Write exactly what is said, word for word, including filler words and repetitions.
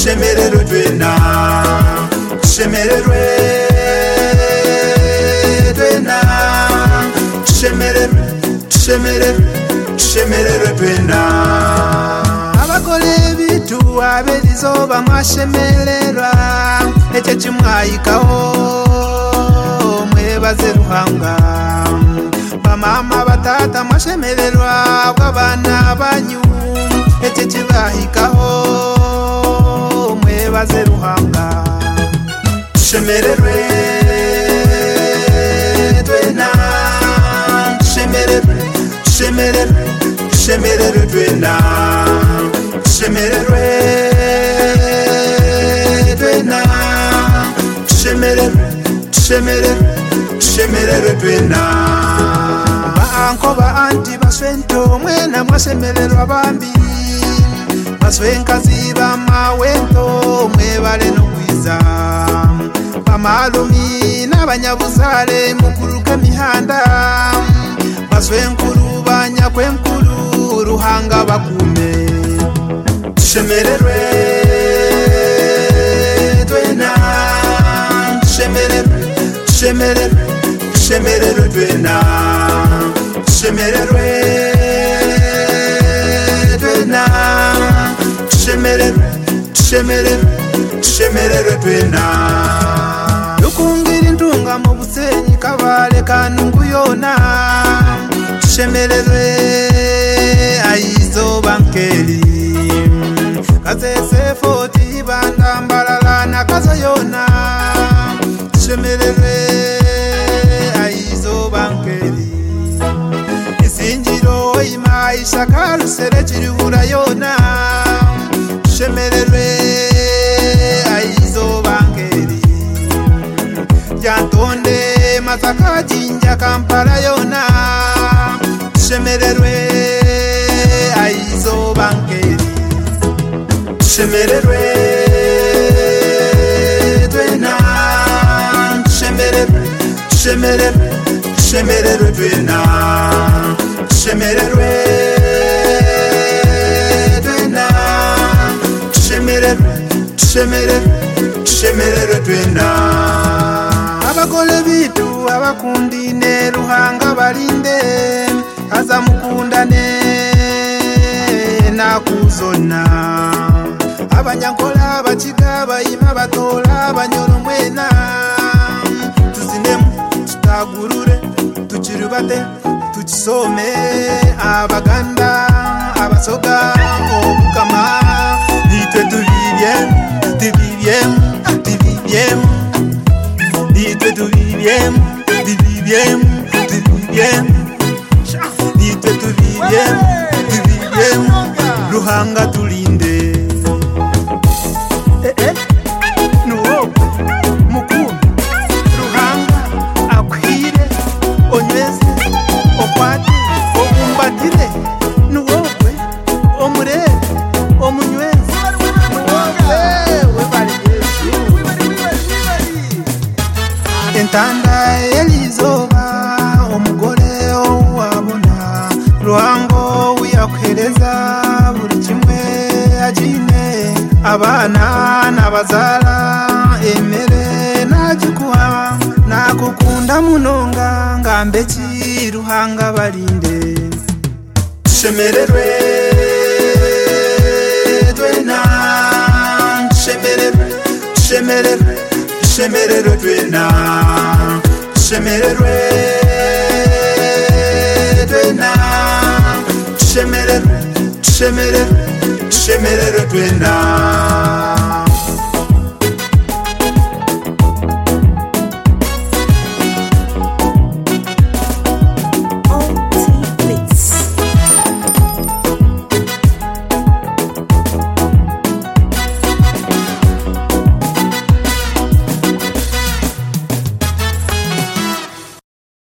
tushemererwe twena tushemererwe twena tushemererwe tushemererwe tushemererwe twena abakole bitu abelizoba mwashemererwa ekyo kimwayikaho mwebaze Ruhanga bamama batata mwashemererwa bw'abana banyu ekyo kibahikaho mwebaze Ruhanga tushemererwe twena tushemererwe tushemererwe tushemererwe twena tushemererwe twena tushemererwe tushemererwe tushemererwe twena baanko baanti baswento mwena mwashemererwa bambi baswenkazi bamawento mwebale n'okwiza bamalumi n'abanyabuzale mukuruka mihanda baswenkuru banyakwenkuru Ruhanga bakume tushemererwe twena tushemererwe tushemererwe tushemererwe twena tushemererwe twena tushemererwe tushemererwe tushemererwe twena lukungira intunga mu Busenyi Kabale Kanungu yona tushemererwe aizo bankeli kazese foti banda mbalala na kazo yona tushemererwe aizo bankeli isinjiro imaisha karusere chiribura yona tushemererwe aizo bankeli jantonde Masaka jinja Kampala yona tushemererwe aizo bankeli tushemererwe twena tushemererwe tushemererwe tushemererwe twena tushemererwe twena tushemererwe tushemererwe tushemererwe twena abakole bitu abakundine Ruhanga balinde aza mukundane nakuzona abanyankola bakiga bayima batola banyoro mwena tuzinemu tutagurure tukirubate tukisome abaganda abasoga obukama nitwe tubibyem tubibyem tubibyem nitwe tubibyem tubibyem tubibyem nitwe tubibyem tubibyem Ruhanga tulinde eh eh nuwo mukuru Ruhanga akwire onyweze okwate obumbatire nuwokwe omure omunyweze nuwokwe webali Yesu entanda elizoba omugore owabona Ruhango uyakwereza buri kimwe ajine abana nabazala emere najikuha nakukunda munonga ngambeki Ruhanga balinde tushemererwe twena tushemererwe tushemererwe tushemererwe twena tushemererwe twena tushemererwe tushemererwe tushemererwe twena